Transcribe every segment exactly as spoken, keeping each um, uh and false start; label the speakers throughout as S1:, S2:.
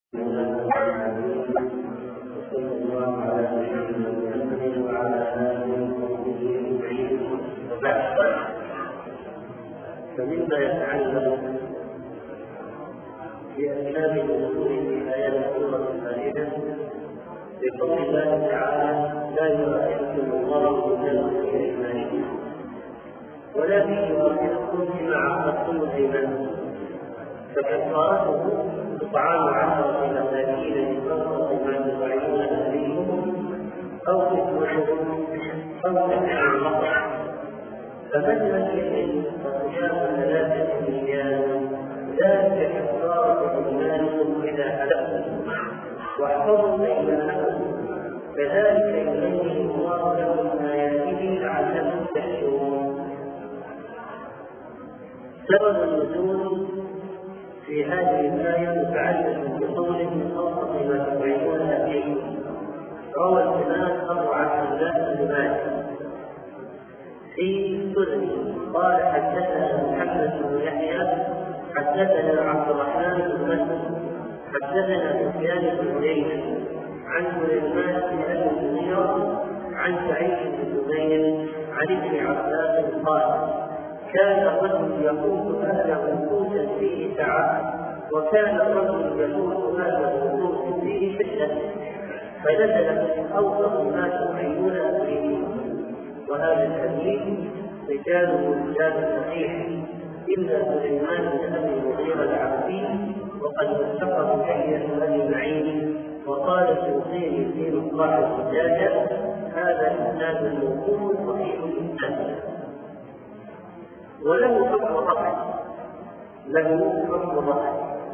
S1: فمما يتعلق بأسباب الوصول في آيات سورة المائدة بقول الله تعالى: لا يؤاخذكم الله باللغو في أيمانكم ولكن يؤاخذكم بما عقدتم الأيمان، فكفارته إطعام عشرة مساكين من أوسط ما تطعمون أهليكم أو كسوتهم أو تحرير رقبة، فمن لم يجد فصيام ثلاثة أيام ذلك كفارة أيمانكم إذا هلكتم واحفظوا أيمانكم كذلك يبين الله لكم آياته لعلكم تشكرون. سبب النزول في هذه الآية متعلق بقوله من أوسط ما تطعمون أهليكم. روى الإمام أبو عبد الله بن مالك في سننه قال: حدثنا محمد بن يحيى حدثنا عبد الرحمن بن مسلم حدثنا سفيان بن عيينة عن سليمان بن أبي المغيرة عن سعيد بن جبير عن ابن عباس قال: كان الرجل يقود أهله قوتا فيه سعة، وكان الرجل يقود أهله قوتا فيه شدة، فنزل من أوسط ما تطعمون أهليكم. وهذا الحديث رجاله رجال صحيح إلا سليمان بن أبي المغيرة العبدي، وقد وثقه يحيى أبي معين وقال الشيخين في مصباح الزجاجة: هذا إسناد موقوف صحيح الإسناد وله حكم رفع له حكم رفع.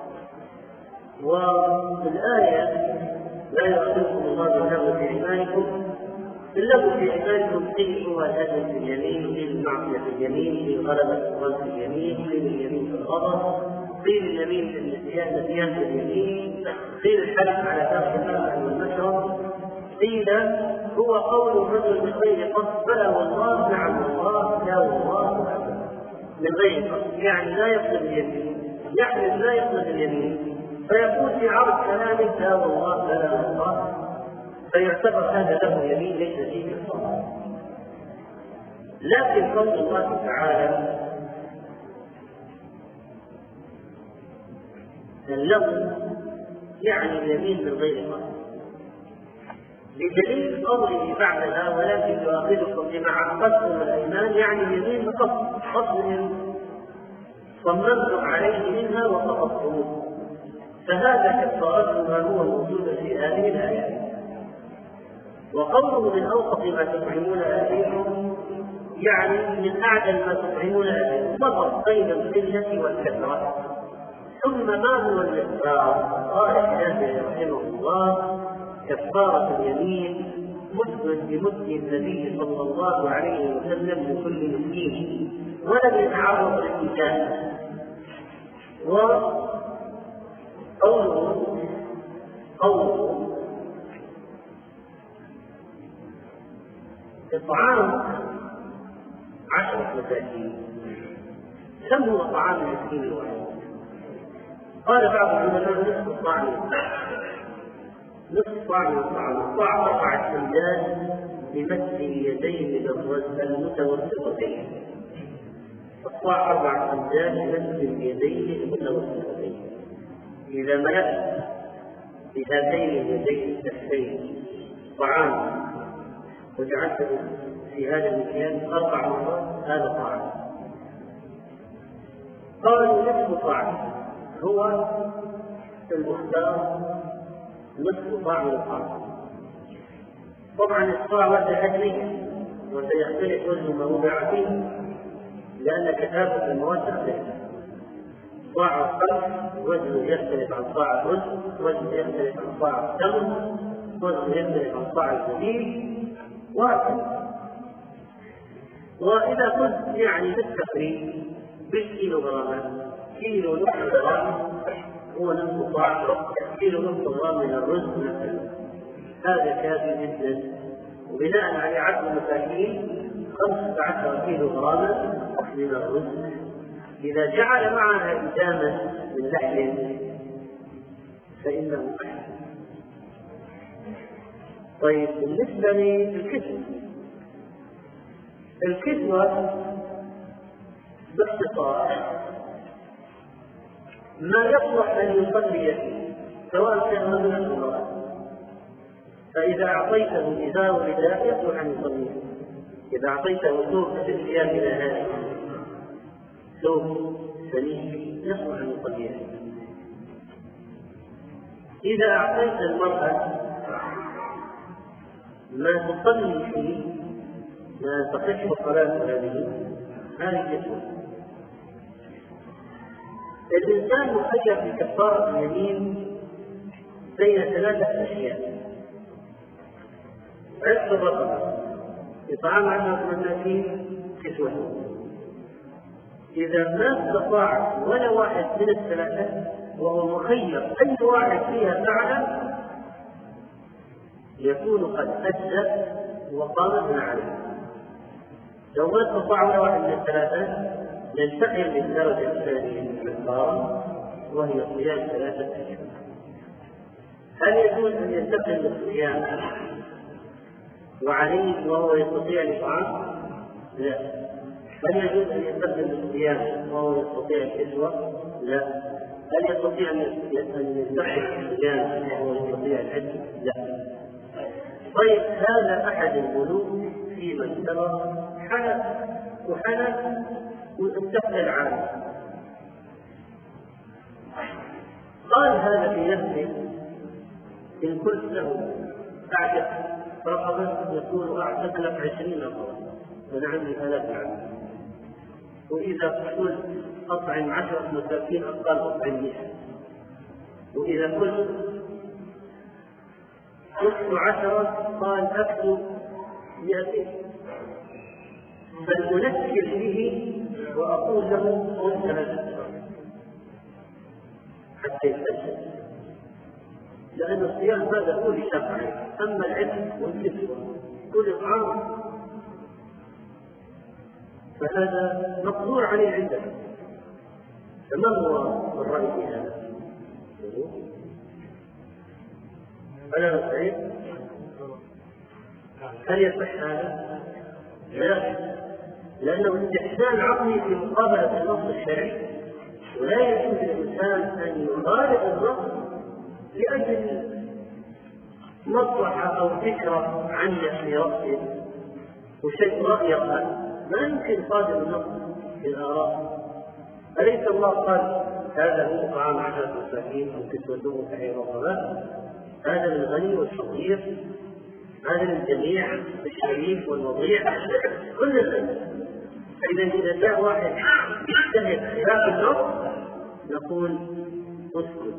S1: وفي الآية: لا يؤاخذكم الله باللغو في أيمانكم، اللغو في أيمانكم قيل هو الهدم في اليمين، قيل المعصية في اليمين، قيل غلبة الظن في اليمين، قيل اليمين في الغضب، قيل اليمين في النسيان نسيان في اليمين، قيل الحلف على ترك المأكل والمشرب، قيل هو قول الرجل من غير قصد بلى والله نعم والله لا والله من غير قصد، يعني لا يقصد اليمين، يحلف لا يقصد اليمين، فيقول في عرض كلامه لا والله لا والله، فيعتبر هذا له يمين ليس فيه كفارة. لكن قول الله تعالى: اللغو يعني اليمين من غير قصد، بدليل قوله بعدها: ولكن يؤاخذكم بما عقدتم الايمان، يعني اليمين بقصد، قصد صممتم عليه منها وقصدتموه، فهذا كفارته ما هو موجود في هذه الايات. وقوله من اوسط ما تطعمون اهليكم يعني من اعدل ما تطعمون اهليكم، فرق بين القله والكثره. ثم ما هو المقدار؟ قال الشافعي رحمه الله: كفارة اليمين مد بمد النبي صلى الله عليه وسلم لكل مسكين، ولم يتعرض للإنسان. وقوله قوله إطعام عشرة مساكين، كم هو طعام المسكين الواحد؟ قال بعض العلماء: نصف الطعام نصف طعام الطعام الطعام أربعة أمداد بمد اليدين المتوسطتين، الطعام أربعة أمداد بمد اليدين المتوسطتين. إذا ملأت بهاتين اليدين السفتين طعام وجعلته في هذا المكان أربع مرات، هذا طعام. قالوا نصف طعام هو المختار، نصف طعم الطعام. طبعا الصاع وزن حجميا وسيختلف وزن ما وضع فيه، لأن كثافة المواد تختلف. صاع القمح وزنه يختلف عن صاع الرز، وزنه يختلف عن صاع التمر، وزنه يختلف عن صاع الزبيب، وهكذا. وإذا قلت يعني بالتقريب بالكيلو غرامات، كيلو نصف غرام هو نصف صاع، كيلو نصف غرام من الرز مثلا، هذا كافي جدا. وبناء على عدد المساكين خمسة عشر كيلو غراما من الرز. إذا جعل معها إداما من لحم فإنه أحسن. طيب بالنسبة للكسوة، الكسوة باختصار ما يصلح أن يصلي فيه سواء كان رجلا أو امرأة، فإذا أعطيته إزار ورداء يصلح أن يصلي فيه، إذا أعطيته ثوب مثل ثيابنا هذه ثوب سليم يصلح أن يصلي فيه. إذا أعطيت المرأة ما تصلي فيه ما تصح الصلاة هذه هذه كسوة. الإنسان مخير في كفارة اليمين بين ثلاثة أشياء: عتق الرقبة، إطعام عشرة مساكين، كسوة. إذا ما استطاع ولا واحد من الثلاثة وهو مخير أي واحد فيها فعلا يكون قد أدى وقام ما عليه. لو ما استطاع ولا واحد من الثلاثة ينتقل للدرجة الثانية من الكفارة وهي صيام ثلاثة أيام. هل يجوز أن ينتقل للصيام وعليه وهو يستطيع الإطعام؟ لا. هل يجوز أن ينتقل للصيام وهو يستطيع الكسوة؟ لا. هل يستطيع أن ينتقل للصيام وهو يستطيع الحج؟ لا. طيب هذا أحد الملوك في مسألة حنف وحنف وانتقل العالم. قال هذا في نفسه: إن قلت له أعتق رقبة يقول أعتق لك عشرين رقبة وأنا عندي آلاف العبيد، وإذا قلت أطعم عشرة مساكين قال أطعم مئة، وإذا قلت أكتب عشرة قال أكتب مئتين. بل أنكر به وأقول له قل ثلاثة حتى يستجد، لأن الصيام هذا هو اللي شرع عليه. أما العتق والكسوة والإطعام فهذا مقدور عليه عندنا. فما هو الرأي في هذا؟ ألا نستعيد؟ هل يصح هذا؟ لا، لأنه استحسان عقلي في مقابلة النص الشرعي، ولا يجوز للإنسان أن يخالف النص لأجل مصلحة أو فكرة عنه في رأسه وشيء رأي قال ما يمكن صادر النص في الآراء. أليس الله قال هذا هو طعام عشرة مساكين أو كسوتهم تحرير رقبة؟ هذا للغني والفقير، هذا للجميع، الشريف والوضيع، كل الناس. فإذا إذا جاء واحد يجتهد خلاف النص نقول اسكت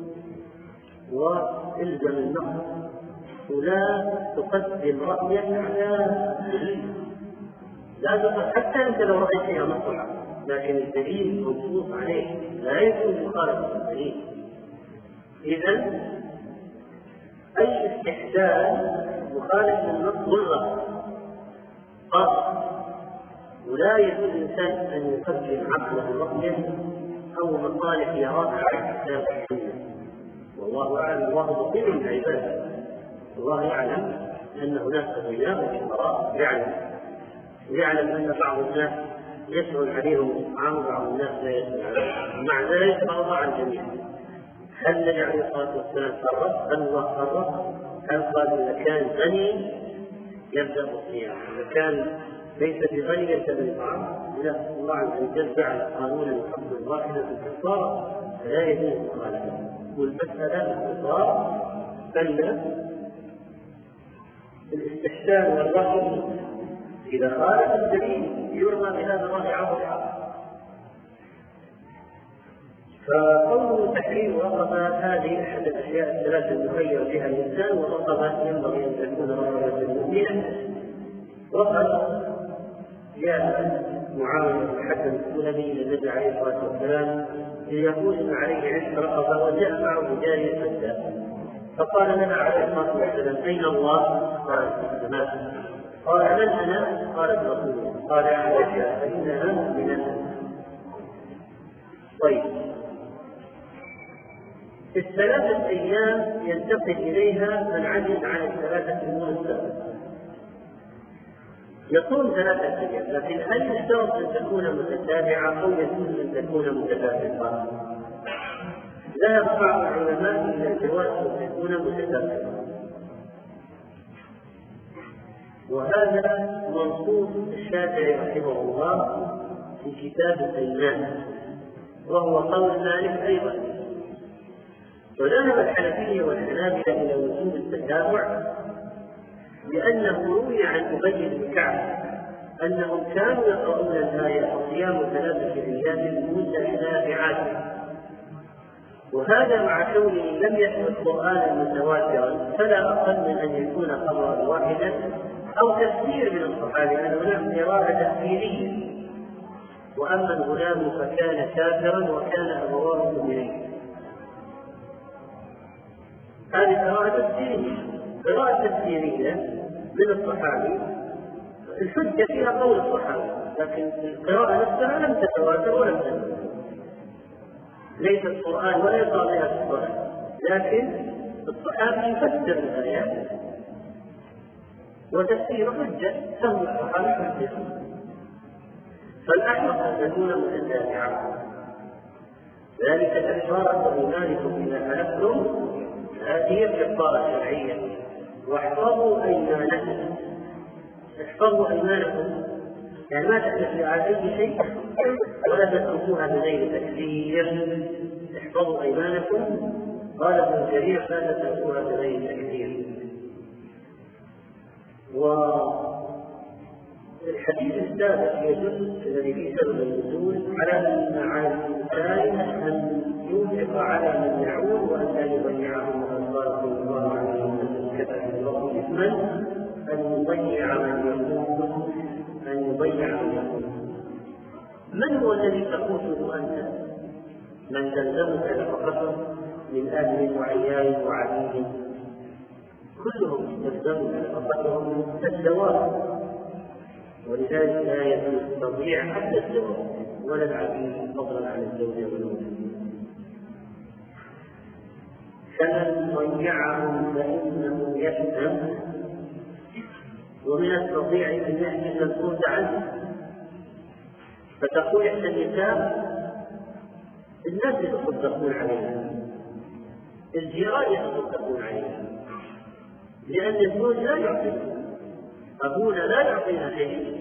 S1: والزم النص ولا تقدم رأيك على الدليل. لا تقدم حتى أنت لو رأيت فيها مصلحة، لكن الدليل منصوص عليه لا يكون مخالفة الدليل. إذن أي استحسان مخالف للنص ملغى قاطع، ولا يجوز الإنسان أن يقدم عقله رأيه أو مصالح يراها على الكتاب والسنة. والله أعلم، الله بصير بالعباد، الله يعلم أن هناك أغنياء وفقراء، يعلم ويعلم أن بعض الناس يسهل عليهم الإطعام وبعض الناس لا يسهل عليهم، مع ذلك فرض على الجميع. هل النبي عليه الصلاة والسلام فرق؟ هل الله فرق؟ هل قال إذا كان غني يبدأ بالصيام، إذا كان ليس بغني يبدأ بالإطعام؟ لا، الله عز وجل جعل قانونا يحكم واحدا في الكفارة فلا يجوز مخالفته. والمسألة باختصار أن الاستحسان والرأي إذا خالف الدليل يرمى بهذا الرأي عبر الحق. فقول تحريم رقبة هذه أحد الأشياء الثلاثة المخير بها الإنسان، والرقبة ينبغي أن تكون رقبة مؤمنة. وقد جاء معاوية بن الحكم السلمي إلى النبي عليه الصلاة والسلام ليقول إن عليه عشق رقبة، وجاء معه جارية حتى فقال لنا عليه الصلاة والسلام أين الله؟ قال في السماء. قال من أنا؟ قالت رسول الله. قال عائشة فإنها من الناس. طيب الثلاثة أيام ينتقل إليها من عجز عن الثلاثة أيام السابقة، يصوم ثلاثة أيام، لكن هل يشترط أن تكون متتابعة أو يجوز أن تكون متفرقة؟ ذهب بعض العلماء إلى الجواز أن تكون متفرقة، وهذا منصوص الشافعي رحمه الله في كتاب الأيمان، وهو قول مالك أيضا. وذهب الحنفية والحنابلة إلى وجوب التتابع لأنه روي عن أبي بن كعب أنهم كانوا يقرؤون الآية صيام ثلاثة أيام متتابعات، وهذا مع كونه لم يثبت قرآنا متواترا فلا أقل من أن يكون خبرا واحدا أو تفسير من الصحابة، لأن هناك قراءة تفسيرية. وأما الغلام فكان كافرا وكان أبواه مؤمنين، هذه قراءة تفسيرية، قراءة تفسيرية من الصحابي الحجة فيها قول الصحابي، لكن القراءة نفسها لم تتواتر ولم تنزل، ليست قرآن ولا يقرأ بها في الصلاة، لكن الصحابي يفسر الآيات وتفسير حجة، فهم الصحابي حجة، فالأحوط أن تكون متتابعة. ذلك الكفارة إيمانكم إذا حلفتم، هذه الكفارة الشرعية. واحفظوا أيمانكم، احفظوا أيمانكم يعني ما تحلفوا على أي شيء ولا تتركوها بغير تكفير. احفظوا أيمانكم، قال ابن جرير لا تتركوها بغير تكفير. والحديث السابق يدل الذي في سبب النزول على أن على الإنسان أن ينفق على من يعود وأن لا يضيعه، وقد قال صلى الله عليه وسلم كفى بالرب إثما أن يضيع من يقول أن يضيع من يقول. من هو الذي تقوته أنت؟ من تلزمك نفقته من أهل وعيال وعبيد، كلهم تلزمك نفقتهم كالدواب، ولذلك لا يجوز تضييع حتى الزوج ولا العبيد فضلا عن الزوج والولد. فمن ضيعهم فإنه يأثم، ومن التضييع أن يحمل الفوز عنه. فتقول إحدى النساء الناس يتصدقون عليها، الجيران يتصدقون عليها، لأن الزوج لا يعطينا، أبونا لا يعطينا شيء،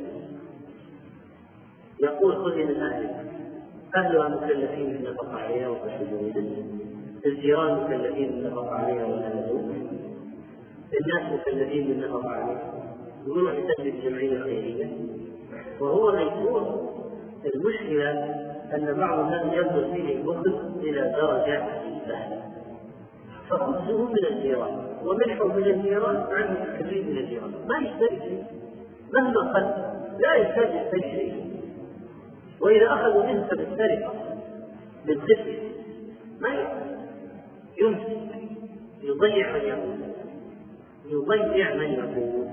S1: يقول خذي من أهلك، أهلها مكلفين بالنفقة عليها وتشهدون، الجيران مكلفين بالنفقة عليها والأهل، الناس مكلفين بالنفقة عليها، يقولوا يسجل الجمعية الخيرية وهو ميسور. المشكلة أن بعض الناس يبدو فيه البخل إلى درجة سهلة، فخذه من الجيران ومنحه من الجيران عنه الكثير من الجيران، ما يشتري شيء مهما قل، لا يحتاج يشتري شيء. وإذا أخذوا منك بالسرقة بالذكر ما يمسك، يضيع من يقول، يضيع من يقول.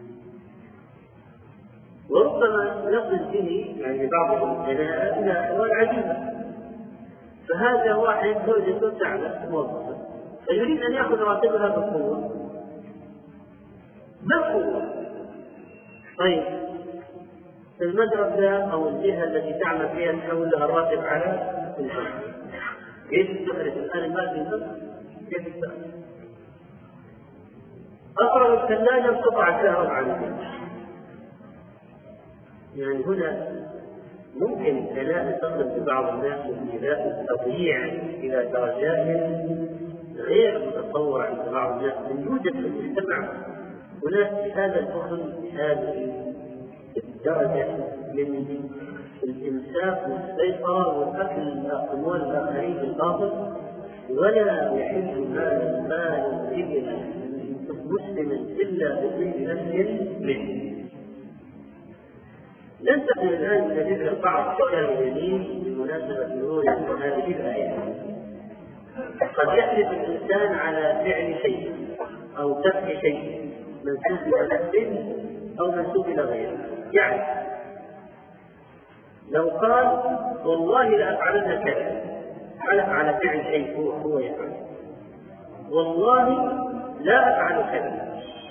S1: وربما نقل به يعني بعض الجنائز إلى أحوال عجيبة. فهذا واحد زوجته تعبت موظفة فيريد أن يأخذ راتبها بالقوة، بالقوة. طيب المدرسة أو الجهة التي تعمل فيها تحول لها الراتب على الجهة، كيف تخرج الآن المال في البنك؟ كيف تخرج؟ أقرب الثلاجة انقطع الكهرباء عن البيت. يعني هنا ممكن لا تصل ببعض الناس ابتداء التضييع إلى درجات غير متصورة عند بعض الناس من يوجد في المجتمع وناس بهذا الفخر بهذه الدرجة من الإمساك والسيطرة والأكل أموال الآخرين بالباطل، ولا يحل مال مال إبل مسلم إلا بطيب نفس منه. ننتقل الآن إلى ذكر بعض كلام اليمين بمناسبة مرور هذه الآية. قد يحلف الإنسان على فعل شيء أو ترك شيء منسوب إلى نفسه أو منسوب إلى غيره. يعني لو قال والله لا أفعلن كذا، حلف على فعل شيء هو هو يفعل، والله لا أفعل كذا.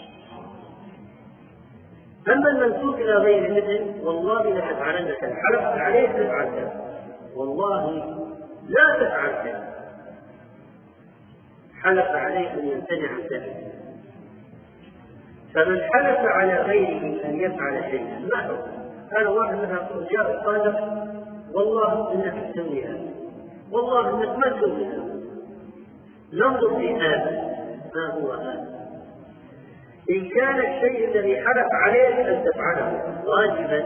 S1: أما المنسوب إلى غير مثل والله لتفعلن كذا، حلفت عليه تفعل كذا، والله لا تفعل كذا، حلف عليه أن يمتنع عن ذلك. فمن حلف على غيره أن يفعل شيئا ما هو؟ كان واحد منها جاء قال والله إنك تسوي هذا، والله إنك ما تسوي هذا. ننظر في هذا ما هو هذا. إن كان الشيء الذي حلف عليه أن تفعله واجبا،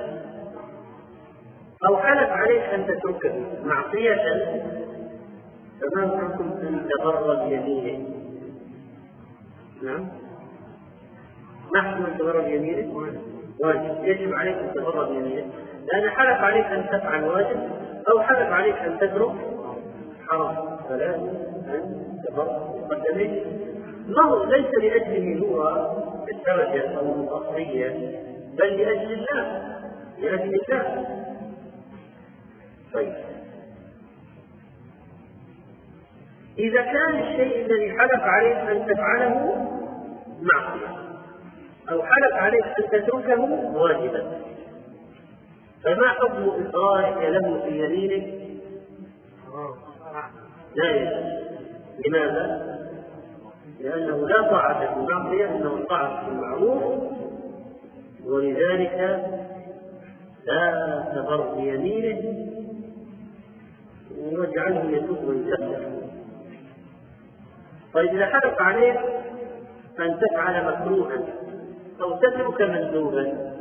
S1: أو حلف عليك أن تتركه معصية، فما حكم أن تبر بيمينه؟ نعم، ما حكم أن تبر بيمينه؟ واجب، يجب عليك أن تبر بيمينه، لأن حلف عليك أن تفعل واجب أو حلف عليك أن تترك حرام، فلازم أن تبر بقدمه. ما ليس لأجله هو الدرجة أو الأصلية، بل لأجل الله، لأجل الله. طيب، إذا كان الشيء الذي حلف عليك أن تفعله معصية أو حلف عليك أن تتركه واجبا، فما حكم إقرارك له في يمينك؟ لا يجوز. لماذا؟ لأنه لا طاعة في المعصية، إنه طاعة في المعروف، ولذلك لا تبر بيمينه واجعله يتوب ويستغفر. طيب، إذا حلف عليك أن تفعل مكروها أو تترك مندوبا،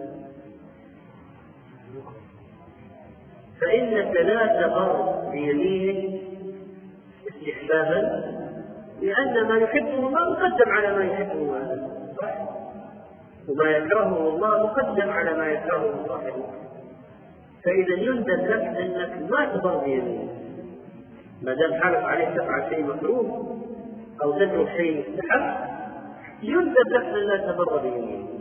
S1: فإنك لا تبر بيمينك استحبابا، لأن ما يحبه الله مقدم على ما يحبه الله، وما يكرهه الله مقدم على ما يكرهه صاحبه. فإذا يندب لك أنك ما تبر بيمينك، ما دام حلف عليك تفعل شيء مكروه أو تترك شيء مستحب، يندب لك أن لا تبر بيمينك.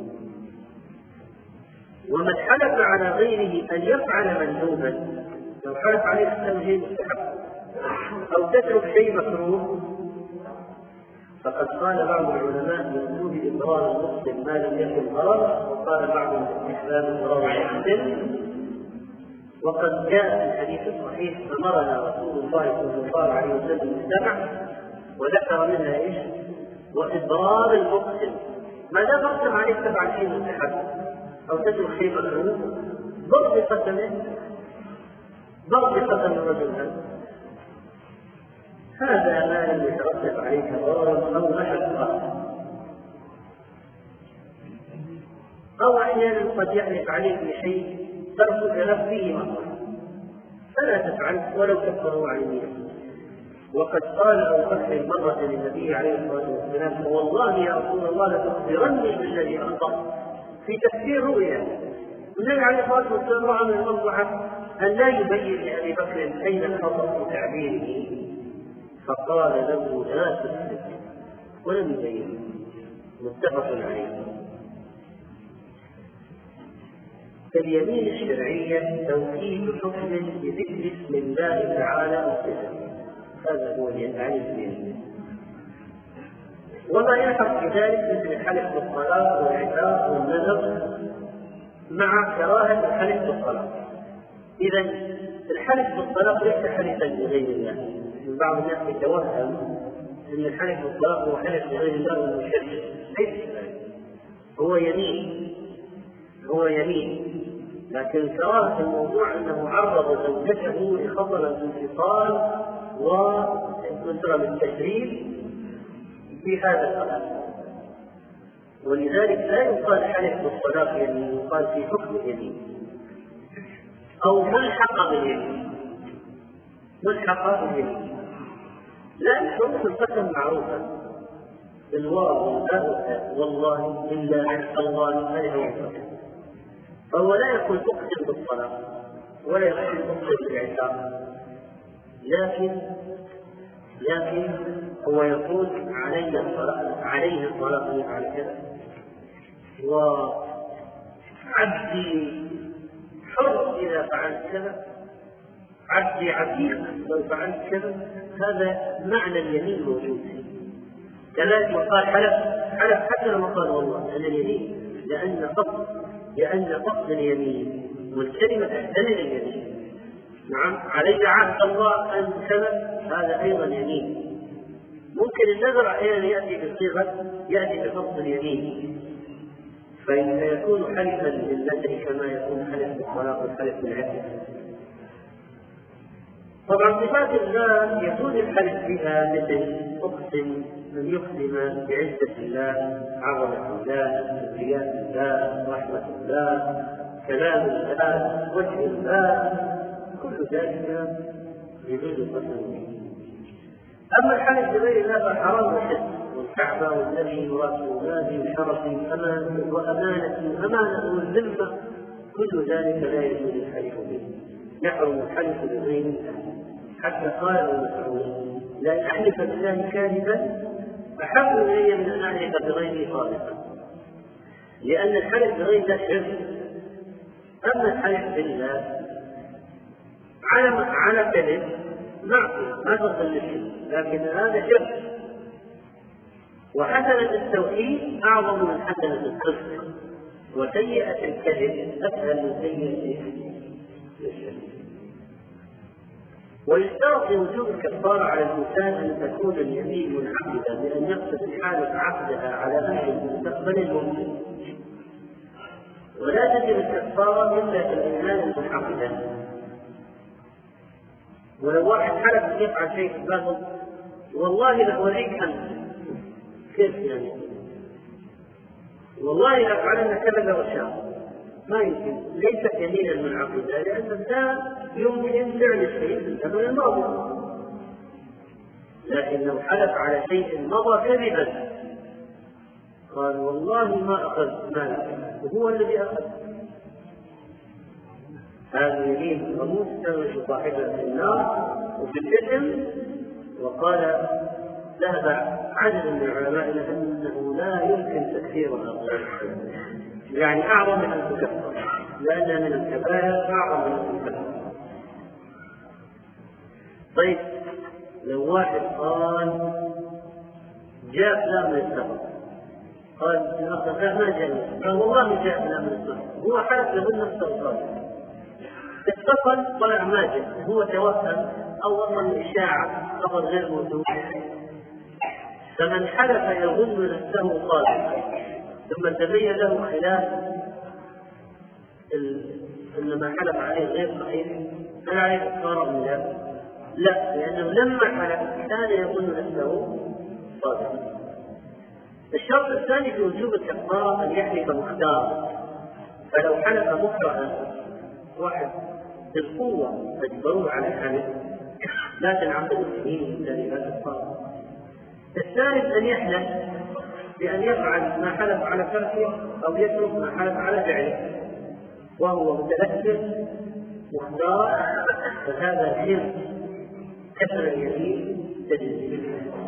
S1: ومن حلف على غيره أن يفعل مندوبا، لو حلف عليك تفعل شيء مستحب أو تترك شيء مكروه، فقد قال بعض العلماء بوجوب إقرار المسلم ما لم يكن غرض، وقال بعضهم باستحباب إقرار المسلم. وقد جاء في الحديث الصحيح أمرنا رسول الله صلى الله عليه وسلم بالسمع، وذكر منها ايش؟ وإضرار المقسم. ما دام أقسم عليك تفعل شيء مستحب أو تترك شيء مكروه، ضرب بقدمه، ضرب بقدم الرجل هذا، هذا ما لم يترتب عليك ضرر أو مشقة. أو أحيانا قد يحلف عليك بشيء ترك لك فيه مصلحة، فلا تفعل ولو كفروا عن يمينك. وقد قال أبو بكر مرة للنبي عليه الصلاة والسلام: والله يا رسول الله لتخبرني بالذي أخطأت، في تفسير رؤيا. النبي عليه الصلاة والسلام رأى من المصلحة أن لا يبين لأبي بكر أين الخطأ في تعبيره، فقال له: لا تسلك، ولم يبين. متفق عليه. اليمين الشرعية توكيد حكم بذكر اسم الله تعالى أو صفته، هذا هو اليمين. وما يلحق بذلك مثل الحلف بالطلاق والعتاق والنذر مع كراهة الحلف بالطلاق. إذا الحلف بالطلاق ليس حلفا لغير الله. بعض الناس يتوهم أن الحلف بالطلاق هو حلف لغير الله وهو شرك، ليس كذلك، هو يمين، هو يمين. لكن كراهة الموضوع أنه عرض زوجته لخطر الانفصال وانتصر بالتشريف في هذا الأمر، ولذلك لا يقال حلف بالطلاق يمين، يقال في حكم اليمين أو ملحق باليمين، ملحق باليمين. لا، حروف القسم معروفة بالواو والباء والله إلا الله، هذه هي القسم. فهو لا يقول اقسم بالطلاق ولا يقول اقسم بالعتاق، لكن لكن هو يقول علي الطلاق، عليه الطلاق على كذا، وعبدي حر إذا فعلت كذا، عبدي عتيق لو فعلت كذا. هذا معنى اليمين موجود فيه. كذلك وقال حلف حلف حتى لما قال والله أنا اليمين لأن قصد لأن قصد اليمين والكلمة تحتمل اليمين. نعم عليك عهد الله أن كذا، هذا أيضا يمين. ممكن النذر أحيانا يأتي بصيغة يأتي بقصد اليمين فيكون حلفا لله كما يكون حلف بالطلاق والحلف بالعتق. طبعا صفات الله يكون الحلف بها مثل أقسم من يقسم بعزة الله، عظمة الله، كبرياء الله، رحمة الله، كلام الله، وجه الله، كل ذلك يجوز القسم. أما الحلف بغير الله فحرام وشرك، والكعبة والنبي ورسول الله وشرف أمانة وأمانة أمانة والذمة كل ذلك لا يجوز الحلف به، يحرم الحلف بغير الله. حتى قال ابن مسعود لا أحلف بالله كاذبا أحب إلي من أن أحلف بغيره صادقا، لأن الحلف بغير الله شرك. أما الحلف بالله على على كذب معصية ما تصل للشرك، لكن هذا شرك. وحسنة التوحيد أعظم من حسنة الصدق، وسيئة الكذب أسهل من سيئة الشرك. ويشترط وجوب الكفارة على الإنسان أن تكون اليمين منعقدة بأن يقصد حالة عقدها على أمر المستقبل الممكن، ولا تجب الكفارة إلا في الإيمان المنعقدة. ولو واحد حلف يفعل شيء في الباطل والله لأوريك أنت كيف يعني والله لأفعلن كذا وشاء، ما يمكن، ليست يمينا منعقدة، لأن الإنسان يمكن فعل الشيء في الزمن الماضي. لكن لو حلف على شيء مضى كذبا قال والله ما أخذ مالك وهو الذي أخذ، هذا يمين غموس تغش صاحبها في النار وفي الإثم. وقال ذهب عدد من العلماء إلى أنه لا يمكن تكفيرها، يعني أعظم من أن تكفر، لأنها من الكبائر أعظم من أن تكفر. طيب لو واحد قال جاء فلان من السفر، قال الآخر لا ما جاء، قال والله جاء فلان من السفر، هو حلف يظن نفسه صادق، اتصل طلع ما جاء، هو توهم أو وصل إشاعة خبر غير موجود. فمن حلف يظن نفسه صادقا ثم تبين له خلاف ان ما حلف عليه غير صحيح، هل عليه كفاره من ذلك؟ لا، لانه لما حلف كان يظن نفسه صادقا. الشرط الثاني في وجوب الكفاره ان يحلف مختارا، فلو حلف مكرها واحد بالقوه اجبروه على الحلف لا تنعقد اليمين الا لهذا الصادق. الثالث ان يحلف بأن يفعل ما حلف على تركه أو يترك ما حلف على فعله وهو متأثر مختار، فهذا شرك كسر اليمين تجد.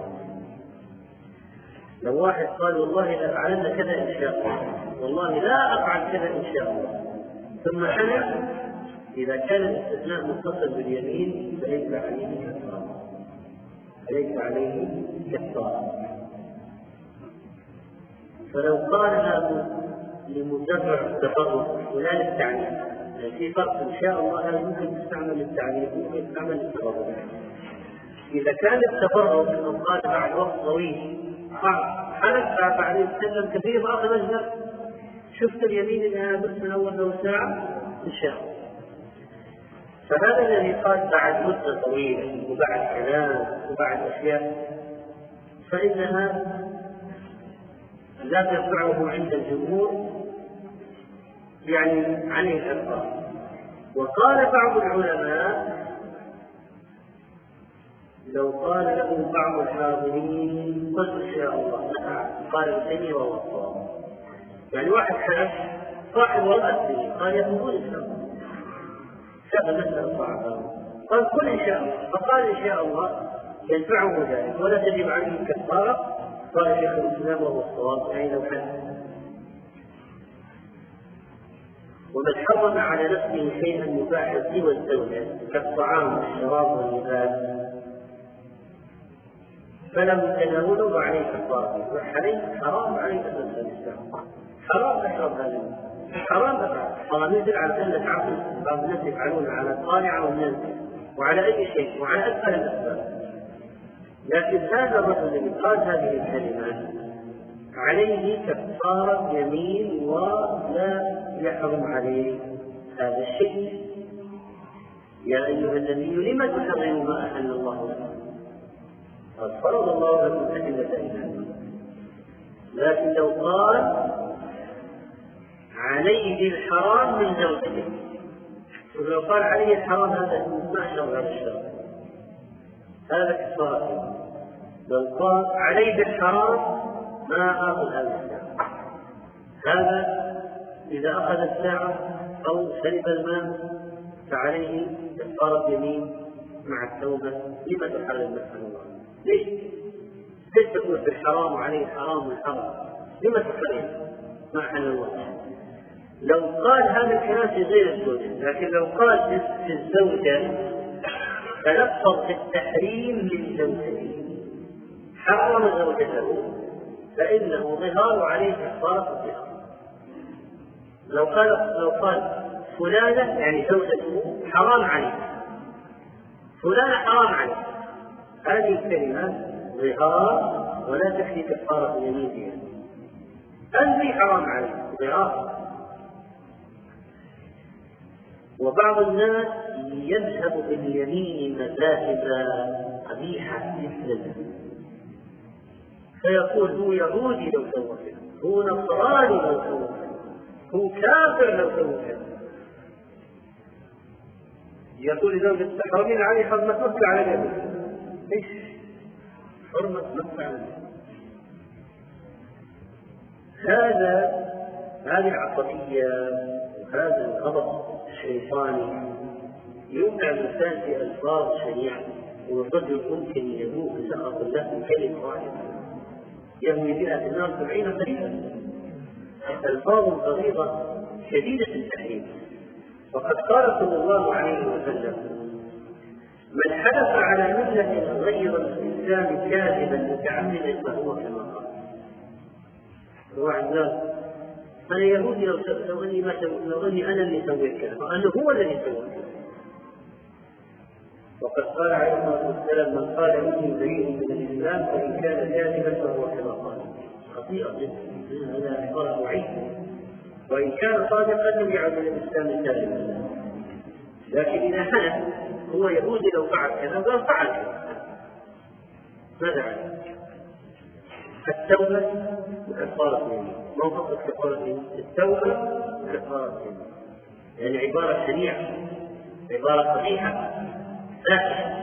S1: لو واحد قال والله لا أفعلن كذا إن شاء الله، والله لا أفعل كذا إن شاء الله، ثم حلف، إذا كان الاستثناء متصل باليمين فليس عليه كفارة، فليس عليه كفارة. فلو قال له لمدفع التفرق ولا للتعليم، يعني في فرق إن شاء الله هذا ممكن تستعمل للتعليم ممكن تستعمل للتفرق. إذا كان التفرق أو قال بعد وقت طويل حلف بعد يتكلم كثير بآخر مجلس شفت اليمين إنها بس من أول لو ساعة إن شاء الله، فهذا الذي قال بعد مدة طويلة وبعد كلام وبعد أشياء فإنها لا تنفعه عند الجمهور، يعني عليه الكفارة. وقال بعض العلماء لو قال له بعض الحاضرين قل إن شاء الله قال الثاني وهو الصواب، يعني واحد حلف صاحب ورأسه قال يقول إن شاء الله، شاب مثل صعبا قال قل إن شاء الله، فقال إن شاء الله ينفعه ذلك ولا تجب عليه الكفارة. قال شيخ الإسلام وهو الصواب أي لو حلف. ومن حرم على نفسه شيئا يباح سوى الزوجة كالطعام والشراب واللباس فلم يتناوله وعليه كفارة، وعليه حرام عليه أساس الإسلام، حرام أشرب هذا، حرام أفعل، حرام ينزل على سنة عقل بعض الناس يفعلون على الطالع والناس وعلى أي شيء وعلى أسفل الأسباب. لكن هذا الرجل الذي قال هذه الكلمات عليه كفارة يمين ولا يحرم عليه هذا الشيء. يا أيها النبي لم تحرم ما أحل الله لك قد فرض الله لكم أدلة إيمان. لكن لو قال عليه الحرام من زوجته، ولو قال عليه الحرام هذا ما شرع هذا الشرع، هذا كفارة. لو قال عليه الحرام ما أخذ هذا الساعة، هذا إذا أخذ الساعة أو شرب الماء فعليه كفارة يمين مع التوبة. لما تحرم ما أحل الله؟ ليش؟ ليش تقول بالحرام وعليه الحرام والحرام؟ لما تحرم ما أحل الله؟ لو قال هذا الكلام في غير الزوجة، لكن لو قال في الزوجة تلفظ في التحريم للزوجة حرم زوجته فإنه ظهار عليه كفارة الظهار. لو قال لو قال فلانة يعني زوجته حرام عليه، فلانة حرام عليه، هذه الكلمات ظهار ولا تكفي كفارة اليمين فيها. أنت حرام عليه ظهار. وبعض الناس يذهب باليمين مذاهب قبيحة مثل فيقول هو يهودي لو سوى كذا، هو نصراني لو سوى كذا، هو كافر لو سوى كذا. يقول لزوجة تحرمين عليه حرمة نص على اليمين. ايش حرمة نص على اليمين؟ هذا هذه العصبية وهذا الغضب الشيطاني يوقع الإنسان في ألفاظ شنيعة، والرجل ممكن يذوق سخط الله بكلمة واحدة يهوي بها في النار سبعين خريفا. ألفاظ غليظة شديدة التحريم. وقد قال صلى الله عليه وسلم: من حلف على ملة غير الإسلام كاذبا متعمدا فهو كما قال. واحد قال أنا يهودي لو لو أني ما لو أني أنا اللي سويت كذا، وأنه هو الذي سوى كذا. وقد قال عليه الصلاة والسلام: من قال إني بريء من الإسلام فإن كان كاذبا فهو كما قال. خطيئة جدا، هذا عبارة وعيد. وإن كان صادقا لم يعد من الإسلام كاذبا. لكن إذا حلف هو يهودي لو فعل كذا قال فعل كذا، ماذا عليه؟ التوبة وكفارة اليمين، ما فقط كفارة اليمين، التوبة وكفارة اليمين. يعني عبارة شنيعة، عبارة قبيحة لا.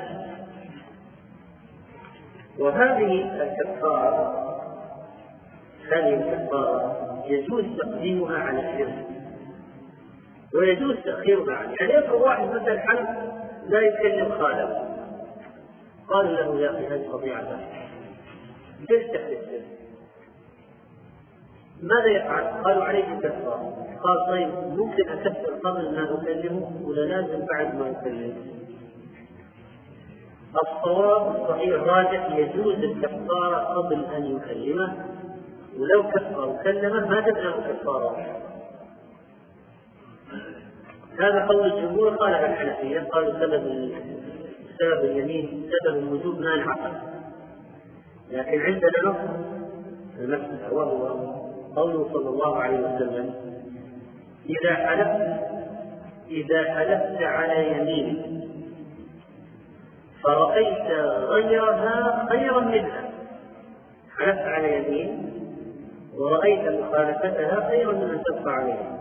S1: وهذه الكفارة هذه الكفارة يجوز تقديمها على الشرك ويجوز تأخيرها عنه. يعني يفرض واحد مثلا حلف لا يتكلم خالف، قالوا له يا أخي هذه قضية تفتح للسر، ماذا يفعل؟ قالوا عليه الكفارة. قال طيب ممكن أكفر قبل ما أكلمه ولا لازم بعد ما أكلمه؟ الصواب الصحيح الراجح يجوز الكفارة قبل أن يكلمه، ولو كفر وكلمه ما تبقى كفارة. هذا قول الجمهور. قال الحنفية قالوا سبب سبب اليمين سبب الوجوب ما انعقد، لكن عندنا نص المسألة وهو قوله صلى الله عليه وسلم: إذا حلفت إذا حلفت على يمين فرأيت غيرها خيرا منها، حلفت على يمين ورأيت مخالفتها خيرا من أن تبقى عليها،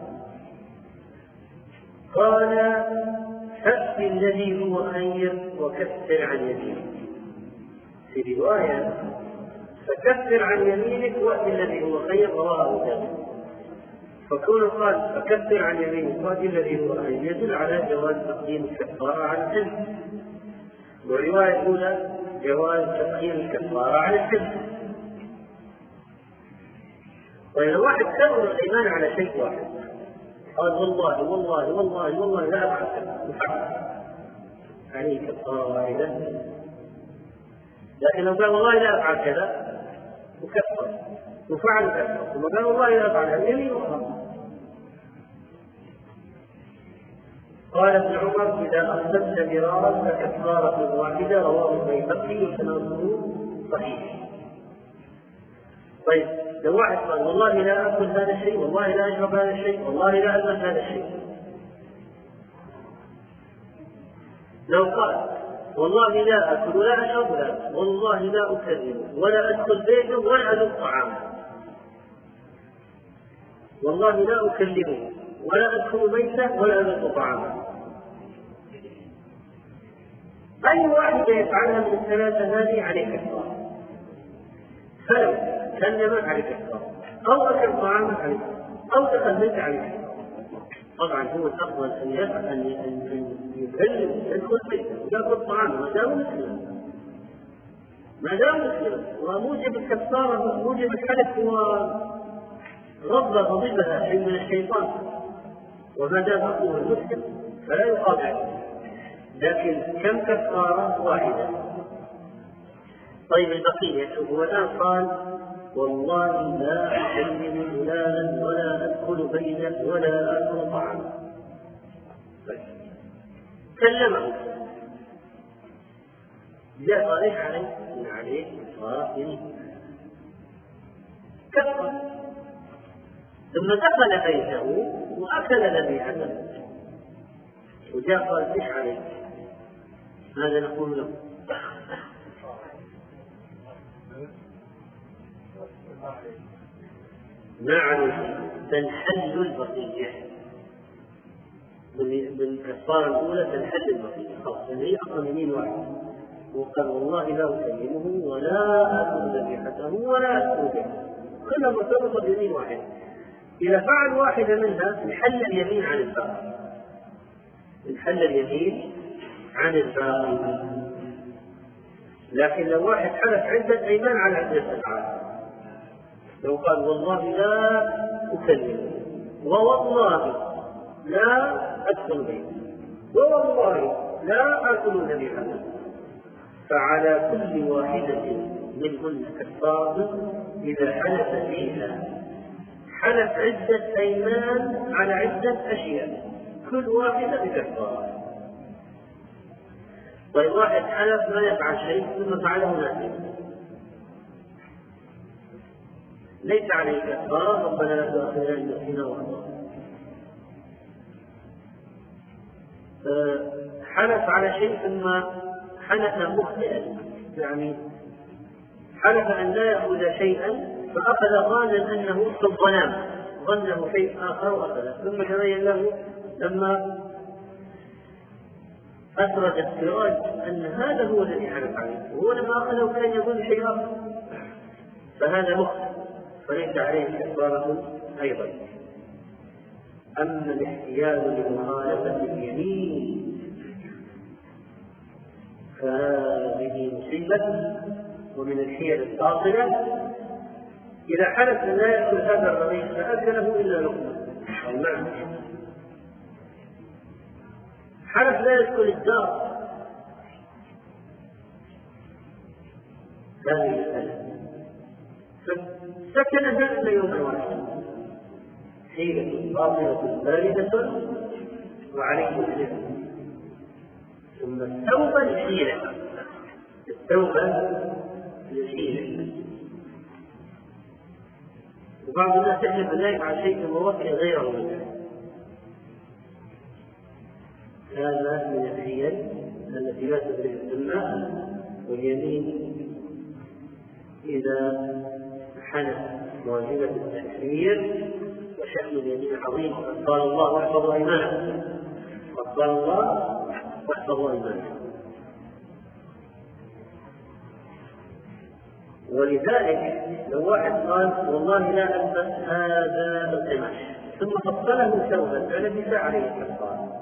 S1: قال فأت الذي هو خير وكفر عن يمينك. في رواية فكفر عن يمينك وأت الذي هو خير، رواه مسلم. فكون قال فكفر عن يمينك وأت الذي هو خير يدل على جواز تقديم الكفارة على الحلف، والرواية الأولى جواز تقديم الكفارة على الحلف. وإذا واحد كرر الإيمان على شيء واحد قال والله والله والله والله لا أفعل عليه كفارة واحدة، لكن لو قال والله لا أفعل كذا وكفر وفعل كفر، ثم قال والله لا أفعل هذا يمين أخرى. قال ابن عمر إذا أخذت مرارا فكفارة واحدة، رواه البيهقي وسنده صحيح. طيب لو واحد قال والله لا أكل هذا الشيء، والله لا أشرب هذا الشيء، والله لا ألبس هذا الشيء. لو قال والله لا أكل ولا أشرب لا، والله لا أكلم ولا أدخل بيته ولا أذوق طعامه، والله لا أكلمه ولا أدخل بيته ولا أذوق طعامه، أي واحدة يفعلها من الثلاثة هذه عليه كفارة. فلو كلم عليه كفارة، أو أكل طعامه عليه كفارة، أو دخل بيته عليه كفارة. طبعا هو الأفضل أن يفعل أن يكلم يدخل بيته ويأكل طعامه ما دام مسلما، ما دام مسلما. وموجب الكفارة موجب الحلف هو رد غضبها شيء من الشيطان، وما دام هو المسلم فلا يقاطع. لكن كم كفارة؟ واحدة. طيب البقية هو الآن قال والله لا أكلم فلانا ولا أدخل بيته ولا آكل طعامه، كلمه جاء قال ايش عليه؟ إن عليه كفارة يمين كفر، ثم دخل بيته وأكل ذبيحته وجاء قال ايش عليه؟ ماذا نقول له؟ ما عليه تنحل البقية بالكفارة الأولى، تنحل البقية خلاص، لأن هي أصلا يمين واحد. وقال والله لا أكلمه ولا آكل ذبيحته ولا أدخل به، كلها مرتبطة بيمين واحد. إذا فعل واحدة منها انحل اليمين عن الباقي، انحل اليمين عن الباقي. لكن لو واحد حلف عدة أيمان على عدة أفعال، لو قال والله لا أكلمه ووالله لا أدخل بيته ووالله لا آكل ذبيحته، فعلى كل واحدة منهن كفارة إذا حلف فيها. حلف عدة أيمان على عدة أشياء كل واحدة بكفارة. طيب واحد حلف ما يفعل شيء ثم فعله ناسيا، ليس عليه كفارة، ربنا لا تؤاخذنا إن نسينا وأخطأنا. حلف على شيء ثم حلف مخطئا، يعني حلف أن لا يأخذ شيئا فأخذ ظانا أنه في الظلام، ظنه شيء آخر وأخذه، ثم تبين له لما أسرد السراج أن هذا هو الذي حلف عليه، وهو لما أخذه كان يظن شيء آخر، فهذا مخطئ فليس عليه كفارة أيضا. أما الاحتيال لمخالفة اليمين فهذه مصيبة ومن الحيل الباطلة. إذا حلف أن لا يأكل هذا الرغيف فأكله إلا لقمة أو معه، حلف لا يدخل الدار، هذه المسألة سكن ذلك يوم واحد، حيلة باطلة باردة وعليه الإثم. ثم التوبة للحيلة، التوبة للحيلة. وبعض الناس يحلف ذلك على شيء موكل غيره منه، هذا من الحيل التي لا تدرك الذمة. واليمين إذا حلف واجبة التكفير وشأن اليمين عظيم، قال الله واحفظوا أيمانكم، قال الله واحفظوا أيمانكم. ولذلك لو واحد قال والله لا ألبس هذا القماش ثم فصله ثوبا فلبس عليه الكفارة،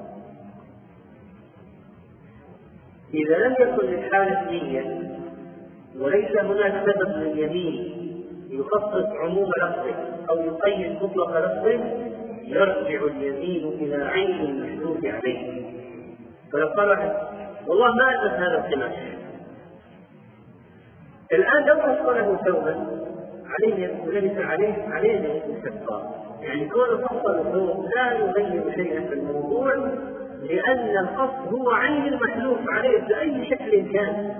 S1: إذا لم يكن للحالف نية وليس هناك سبب لليمين يخصص عموم لفظه أو يقيد مطلق لفظه، يرجع اليمين إلى عين المحلوف عليه. فلو قال والله ما ألبس هذا القماش الآن لو فصله ثوبا عليه وليس عليه عليه الكفارة، يعني كون فصل الثوب لا يغير شيئا في الموضوع، لأن القصد هو عين المحلوف عليه بأي شكل كان.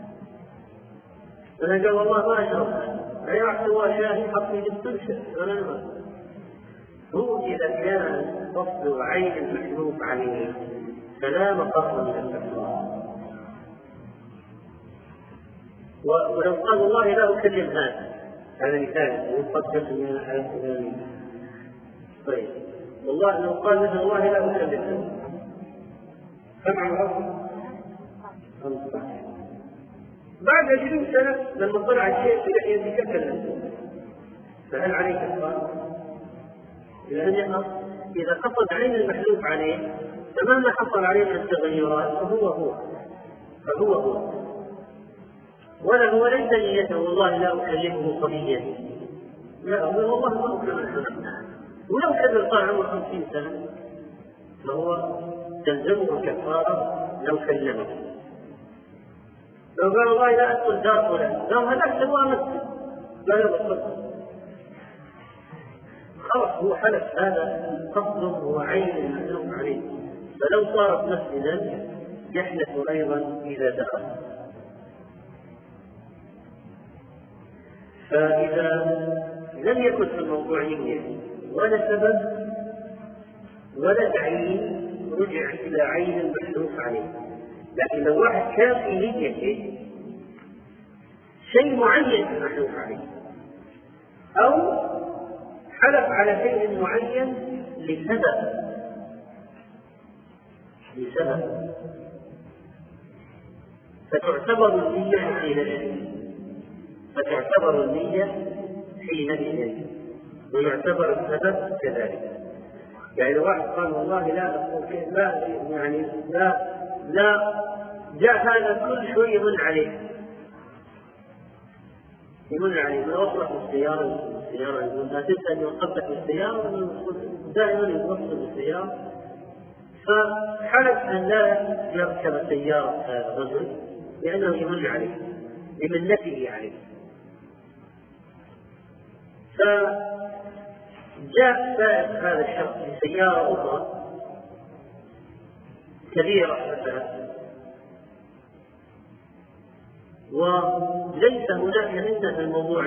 S1: أنا قال والله ما أشرب لا يعرف هو شاهد حطي للتنشر ولا ما هو إذا كان فصل عين المحلوف عليه فلا مقر من الكفارة. ولو قال والله لا أكلم هذا هذا مثال يقدس من الحياة. طيب والله لو قال مثلا والله لا أكلم هذا كم عمره؟ خمسة عشر. بعد عشرين سنة لما طلع الشيء بلحية يتكلم، فهل عليه كفارة؟ لأن إذا قصد عين المحلوف عليه فمهما حصل عليه من التغيرات فهو هو فهو هو ولا هو ليس نيته والله لا أكلمه صبيا، لا هو والله ما أكلمه. ولو كان قال عمره خمسين سنة فهو تلزمه الكفارة لو كلمه. لو قال والله لا أدخل دار فلان لو هذاك سواه مسجد لا يدخل خلاص هو حلف هذا قصده هو عين المحلوف عليه، فلو صارت مسجدا يحلف أيضا إذا دخل. فإذا لم يكن في الموضوع نية ولا سبب ولا تعيين رجع إلى عين المحلوف عليه. لكن لو واحد كان في نيته شيء معين محلوف عليه أو حلف على شيء معين لسبب لسبب فتعتبر النية حينئذ فتعتبر النية حينئذ ويعتبر السبب كذلك. يعني لو واحد قال والله لا لا يعني لا لا جاء هذا كل شوي يمن عليه يمن عليه ما وصلت السيارة السيارة لا تنسى أن يوقفك السيارة دائما يوصل السيارة، فحلف أن لا يركب سيارة هذا الرجل لأنه يمن عليه لمنته عليه. فجاء سائق هذا الشخص بسيارة أخرى كبيرة مثلا وليس هناك منة في الموضوع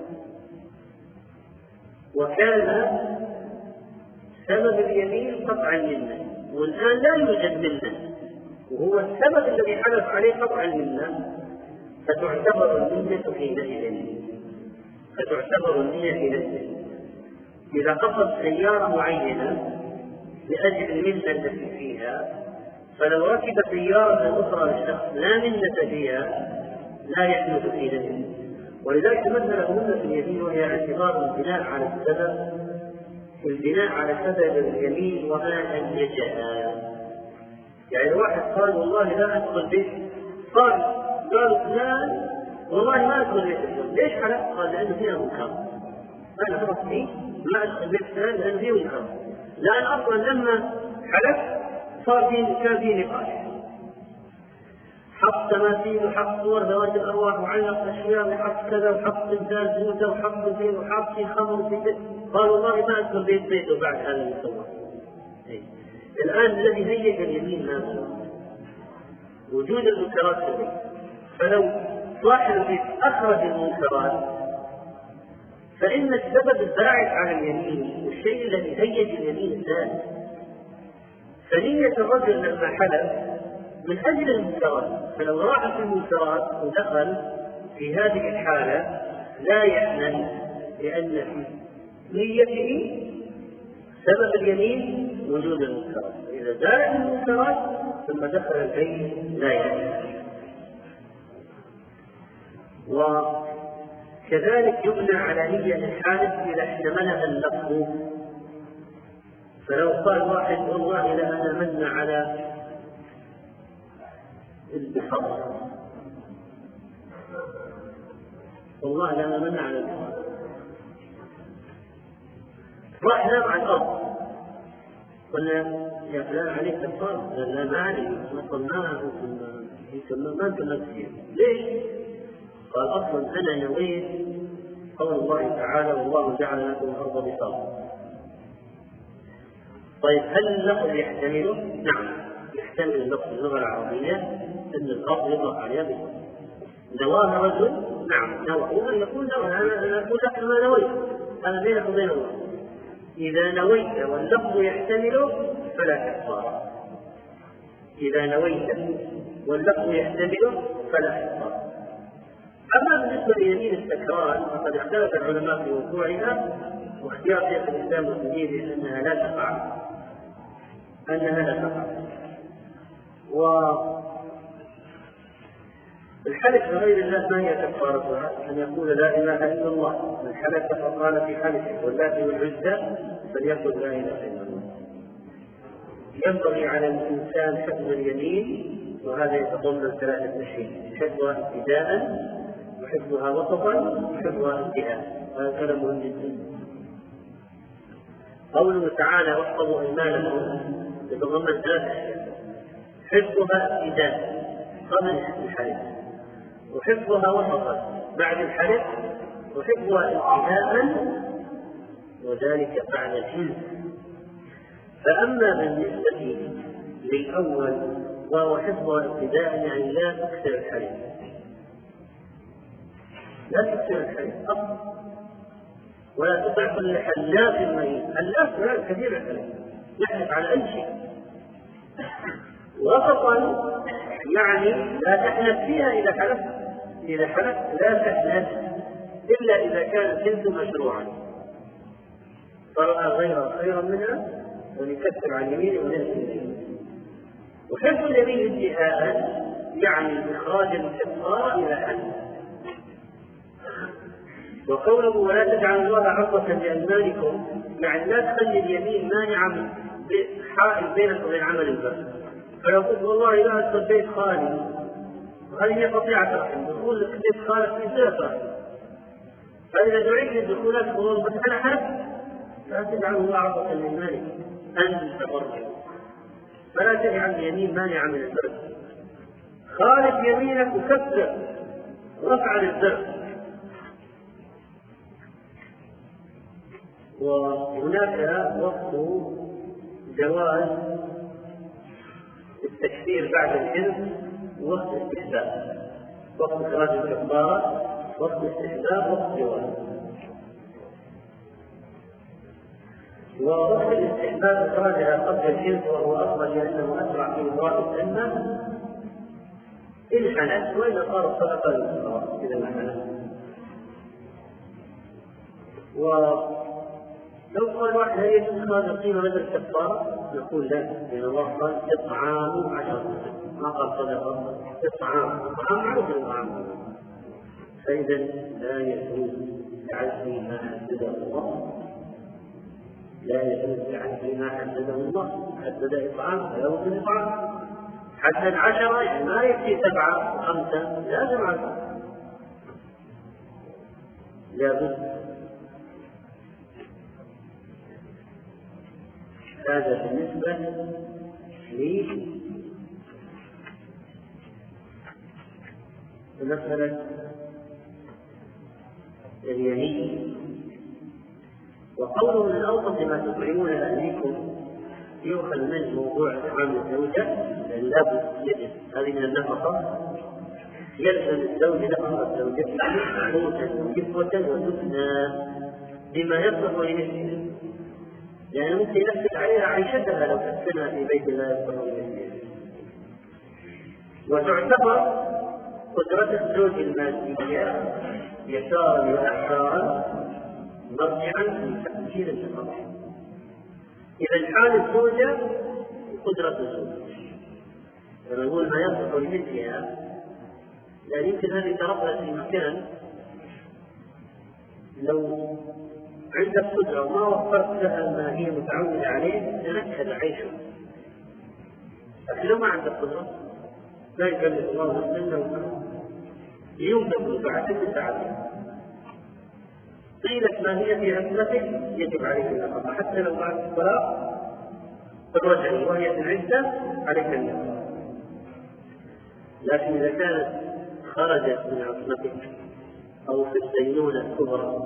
S1: وكان سبب اليمين قطعا منه والآن لا يوجد منه وهو السبب الذي حدث عليه قطعا منه، فتعتبر النية حينئذ فتعتبر النية حينئذ إذا قصد سيارة معينة لأجل المنة التي فيها، فلو ركب سيارة أخرى للشخص لا منة فيها لا يحدث حينئذ. ولذلك مثل له في اليمين وهي اعتبار البناء على السبب البناء على سبب اليمين وما أنجزها. يعني واحد قال والله لا أدخل بيت قال قال فلان والله ما أدخل بيت فلان ليش حلف؟ قال لأنه فيها منكر أنا خلاص فيه ما أدخل بيت فلان لأنه فيه منكر، لأن أصلا لما حلف صار فيه كان فيه نقاش حق تماثيل وحق صور ذوات الأرواح وعلق أشياء وحق كذا وحق تمثال زوجة وحق زين وحق في خمر في بيت. قال والله ما أدخل بيت بيته بعد هذا المصور. الآن الذي هيج اليمين ماذا؟ وجود المنكرات في البيت. فلو صاحب البيت أخرج المنكرات فإن السبب الباعث على اليمين والشيء الذي هيج اليمين الثاني. فنية الرجل لما حلف من أجل المنكرات، فلو راح في المنكرات ودخل في هذه الحالة لا يحمل لأن في نيته سبب اليمين وجود المنكرات، إذا زالت المنكرات ثم دخل البيت لا يحمل. وكذلك يبنى على نية الحالف إذا احتملها اللفظ. فلو قال واحد والله لا أنا من على البحر والله لا أمن على البحر راح نام على الأرض قلنا يا فلان عليك الفرق لا ما علي نصل معه ما يمكن نفسي ليش؟ قال أصلا أنا نويت قول الله تعالى والله جعل لكم الأرض بساطا. طيب هل اللفظ يحتمله؟ نعم يحتمل اللفظ اللغة العربية أن الأرض يطلق عليها بساطا. نواها رجل نعم نوى، وأن يقول نوى أنا أقول لك ما نويت، هذا بينك وبين الله. إذا نويت واللفظ يحتمله فلا كفارة. إذا نويت واللفظ يحتمله فلا كفارة. أما بالنسبة ليمين السكران فقد اختلف العلماء في وقوعها، واختيار شيخ الإسلام ابن تيمية أنها لا تقع أنها لا تقع. والحلف بغير الله ما هي كفارتها؟ أن يقول لا إله إلا الله، من حلف فقال في حلفه واللات والعزى فليقل لا إله إلا الله. ينبغي على الإنسان حفظ اليمين، وهذا يتضمن ثلاثة أشياء: حفظها ابتداء، وحفظها وسطا، وحفظها انتهاء. هذا كلام مهم جدا. قوله تعالى واحفظوا أيمانكم يتضمن ثلاثة أشياء: حفظها ابتداء قبل الحلف، وحفظها وسطا بعد الحلف، وحفظها انتهاء وذلك بعد الحلف. فأما بالنسبة للأول وهو حفظها ابتداء يعني لا تكثر الحلف، لا تكثر الحلف أصلا، ولا تطع كل حلاف مهين. حلاف لا كثير الحلف يحلف على أي شيء. وسطا يعني لا تحلف فيها إذا حلفت، إذا حلفت لا تحلف إلا إذا كان الحلف مشروعا فرأى غيرها خيرا منها ونكفر عن يمينه وننسى اليمين. وحفظ اليمين انتهاء يعني إخراج الكفارة إلى حد. وقوله ولا تجعلوا الله عرضة لأيمانكم يعني لا تخلي اليمين مانعا حائل بينك وبين عمل البر. فلو قلت والله لا أدخل بيت خالي، وهذه هي قطيعة رحم، دخول بيت خالك في سلطة، فإذا دعيت للدخول أدخل بس أنا حلف لا تجعلوا الله عرضة لأيمانكم أن تبروا، فلا تجعل اليمين مانعا من البر. خالف يمينك وكفر رفع للبر. وهناك وقت جواز التكفير بعد الحلف ووقت استحباب، وقت إخراج الكفارة، وقت استحباب، وقت جواز. ووقت الاستحباب إخراجها قبل الحلف وهو أفضل لأنه أسرع في إبراء الذمة إن حلف، وإذا صار الصدقة للفقراء إذا ما حلف. لو قال واحد هل يجوز إخراج القيمة بدل الكفارة؟ نقول لا، لأن الله قال إطعام عشرة، ما قال صدقة. إطعام إطعام معروف الإطعام، فإذا لا يجوز تعدي ما حدده الله، لا يجوز تعدي ما حدده الله. حدد إطعام فلا بد من إطعام، حدد عشرة يعني ما يكفي سبعة وخمسة، لازم عشرة، لابد. هذا بالنسبة لمسألة اليمين. وقوله من أوسط ما تطعمون أهليكم يؤخذ منه موضوع إطعام الزوجة، لأن لابد يجب هذه من النفقة، يلزم الزوج نفقة زوجته قوتا وكسوة وسكنى بما يصلح لنفسه، يعني ممكن ينفق عليها عيشتها لو تسكنها في بيت الله يصلح لنفسه. وتعتبر قدرة الزوج المادية يسارا وأحرارا مرجعا في تأثير النفقة. إذا حال الزوجة قدرة الزوج، لما نقول ما يصلح لمثلها، لا يمكن هذه تربط في مكان لو عندك قدرة وما وفرت لها ما هي متعودة عليه تنكد عيشه. لكن لو ما عندك قدرة لا يكلف الله نفسا إلا وسعها، ينفق بعد ست ساعات طيلة ما هي في عزلتك يجب عليك النفقة، حتى لو بعد الصلاة الرجل وهي في العزة عليك النفقة. لكن إذا كانت خرجت من عصمتك أو في الدينونة الكبرى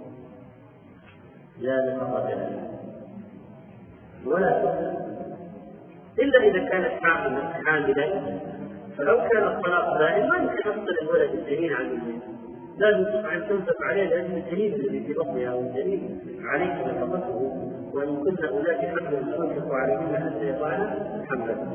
S1: لا نفقة لها ولا تؤثر إلا إذا كانت حاملا. فلو كان الطلاق دائم ما يمكن أفصل الولد الجنين عن الجنين، لازم طبعا تنفق عليه لأن الجنين الذي في بطنها والجنين عليك نفقته، وإن كن أولاد حمل تنفق عليهن حتى يضعن حملهن.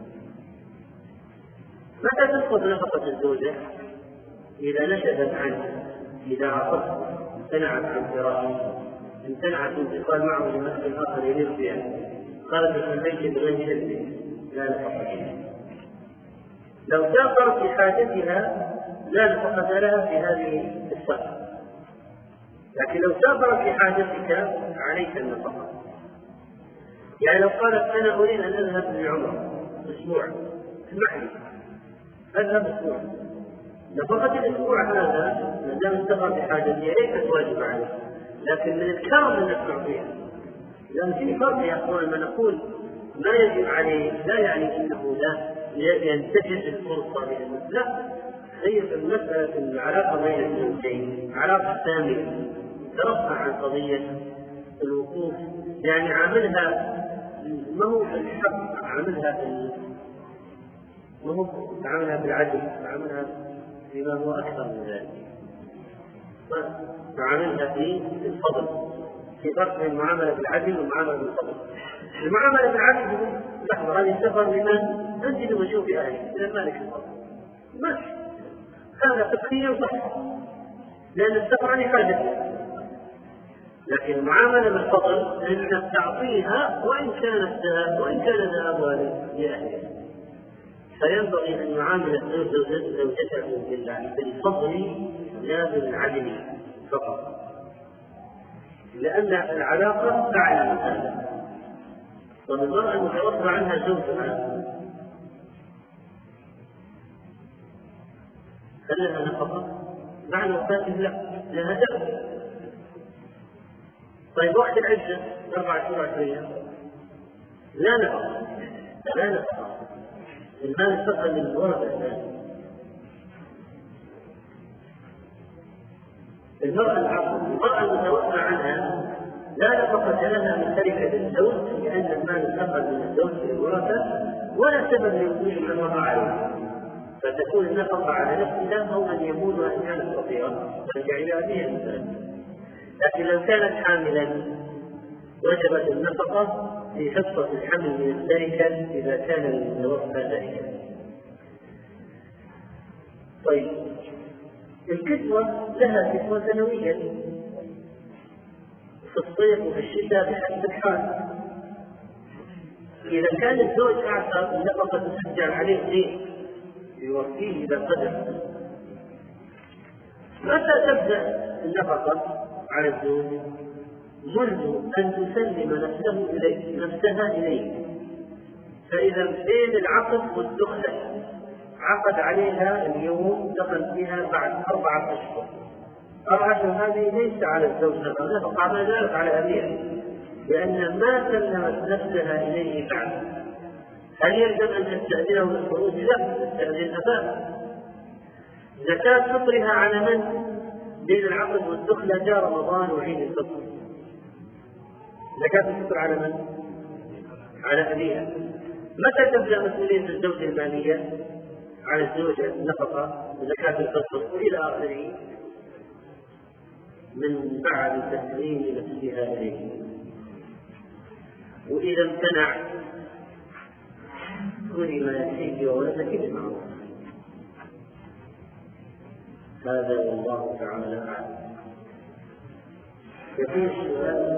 S1: متى تسقط نفقة الزوجة؟ إذا نشدت عنه، إذا عصته، امتنعت عن فراشه، امتنعت الانتقال معه لمسكن آخر يليق بها، خرجت من البيت بغير شده لا نفقة لها. لو سافرت لحاجتها لا نفقة لها في هذه السفر، لكن لو سافرت لحاجتك عليك النفقة. يعني لو قالت أنا أريد أن أذهب للعمرة أسبوع، اسمح لي أذهب أسبوع، نفقة الأسبوع هذا ما دام سافر لحاجتها ليست واجب عليك، لكن من الكرم أنك تعطيها. لأن في فرق يا أخوان، ما نقول ما يجب عليه لا يعني أنه لا ينتهز الفرصة لأنه لا، هي المسألة العلاقة بين الزوجين علاقة سامية، ترفع عن قضية الوقوف، يعني عاملها ما هو الحق، عاملها بال ما هو عاملها بالعدل، عاملها بما هو أكثر من ذلك، وعاملها في الفضل. في فرق بين المعاملة بالعدل والمعاملة بالفضل. المعاملة بالعدل لحظة هذه السفر لمن؟ أنت لوجوب أهلك إلى مالك الفضل ماشي، هذا فقهيا صح لأن السفر عن حاجتك، لكن المعاملة بالفضل أنك تعطيها وإن كانت وإن كان ذهابها لأهلها. فينبغي أن يعامل الزوج زوجته بالفضل لا بالعدل فقط، لأن العلاقة تعلم هذا. والمرأة المتوفى عنها زوجها هل لها نفقة؟ معنى وفاته لا، لها دم. طيب وقت العدة أربعة شهور عشرية لا نفقة، لا نفقة، المال استقل للورثة. المرأة العقل المرأة المتوفى عنها لا نفقة لها من تركة الزوج، لأن المال استقل من الزوج للورثة ولا سبب لوجود النفقة عليه، فتكون النفقة على نفسها أو من يموت وإن كانت صغيرة ترجع إلى أبيها مثلا. لكن لو كانت حاملا وجبت النفقة في حصة الحمل من التركة إذا كان المتوفى ذلك. طيب الكسوة لها كسوة سنوية في الصيف وفي الشتاء بحسب الحال. إذا كان الزوج أعطى النفقة تسجل عليه دين يوفيه إذا قدر، متى تبدأ النفقة على الزوج؟ منذ أن تسلم نفسه إليه نفسها إليه. فإذا بين العقد والدخلة عقد عليها اليوم دخل فيها بعد أربعة أشهر، أربعة أشهر هذه ليس على الزوج نفقة، ما زالت على أبيها لأن ما سلمت نفسها إليه بعد. هل يلزم أن تستأذنه للخروج؟ لا، تستأذن أباها. زكاة فطرها على من؟ بين العقد والدخلة جاء رمضان وعيد الفطر. زكاة الفطر على من؟ على أبيها. متى تبدأ مسؤولية الزوج المالية؟ على الزوجة النفقة وزكاة الفطر وإلى آخره من بعد تسليم نفسها إليه. وإذا امتنع كل ما يأتيك وولدك بالمعروف. هذا والله تعالى أعلم. يقول السؤال: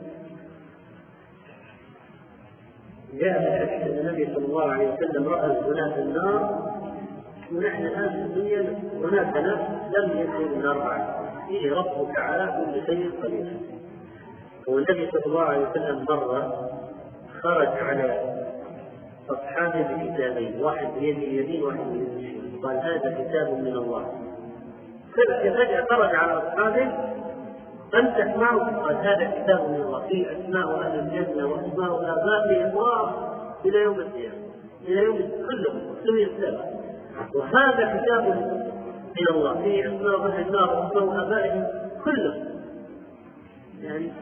S1: جاء في الحديث أن النبي صلى الله عليه وسلم رأى الزنا في النار، ونحن الآن في الدنيا هناك ناس لم يدخلوا النار بعد، فيه ربك على كل شيء قدير. والنبي صلى الله عليه وسلم مرة خرج على أصحابه بكتابين، واحد بيد اليمين واحد بيد الشمال، قال هذا كتاب من الله. فجأة خرج على أصحابه أمسك معه قال هذا كتاب من الله فيه أسماء أهل الجنة وأسماء آبائهم الله إلى يوم القيامة، إلى يوم كلهم كلهم يسلم. وهذا كتاب إلى الله في أسماء أهل النار وأسماء آبائهم كلهم. يعني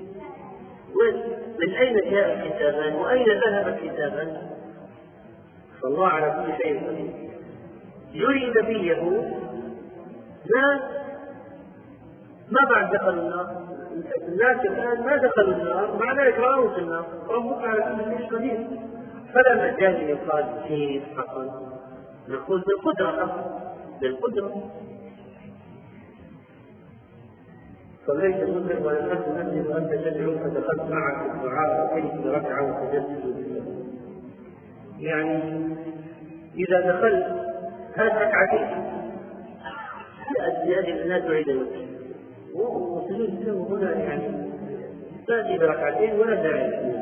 S1: من أين جاء الكتابان وأين ذهب الكتابان؟ فالله على كل شيء قدير. يري نبيه ناس ما بعد دخلوا النار، الناس الآن ما دخلوا النار مع ذلك رأوا في النار. ربك على كل شيء قدير. فلا مجال يقال كيف حصل، نقول بالقدرة بالقدرة. صليت المغرب ودخلت المسجد وانت تدعو فدخلت معك الدعاء وكيف ركعه وسجدت. يعني اذا دخلت هذه ركعتين لأجل لا تعيد الوجه وسجود السهو هنا يعني تاتي بركعتين ولا داعي.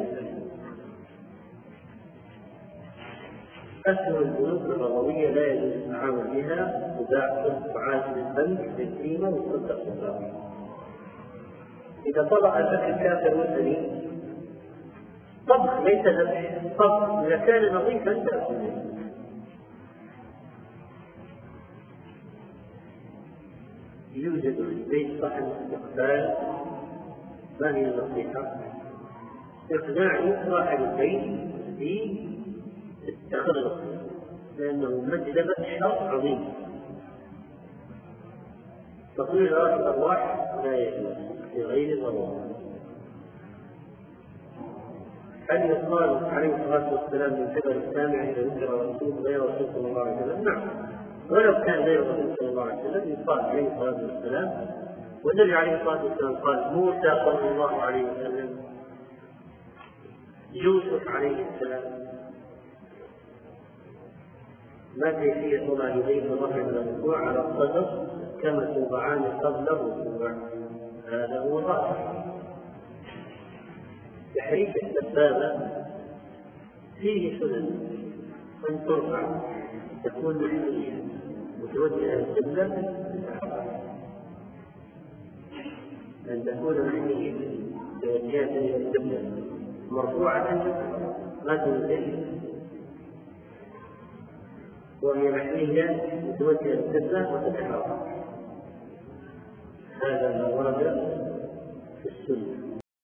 S1: أسهم البنوك الربوية لا يجوز التعامل بها إذا كنت عاجل البنك بالقيمة والصدق الصغيرة. إذا طلع الأكل كافر وثني طبخ ليس ذبح، طبخ إذا كان نظيفا تأكل. يوجد في البيت صحن استقبال. ما هي النصيحة؟ إقناع صاحب البيت بالتخلص لأنه مجلبة شر عظيم. تطويل رأس الأرواح لا يجوز بغير ضرورة. هل يقال عليه الصلاة والسلام من قبل السامع إذا ذكر رسول غير رسول صلى الله عليه وسلم؟ نعم، ولو كان غير رسول صلى الله عليه وسلم يقال عليه الصلاة والسلام. والنبي عليه الصلاة والسلام قال موسى صلى الله عليه وسلم، يوسف عليه السلام. ما كيفية وضع يديه الرفع من الركوع على الصدر كما توضعان قبل الركوع؟ هذا هو الراجح. تحريك السبابة فيه سنن، أن ترفع تكون محمية متوجهة القبلة، أن تكون محمية متوجهة إلى القبلة مرفوعة ما تنزل وهي محمية متوجهة القبلة وتتحرك. هذا ما ورد في السنة.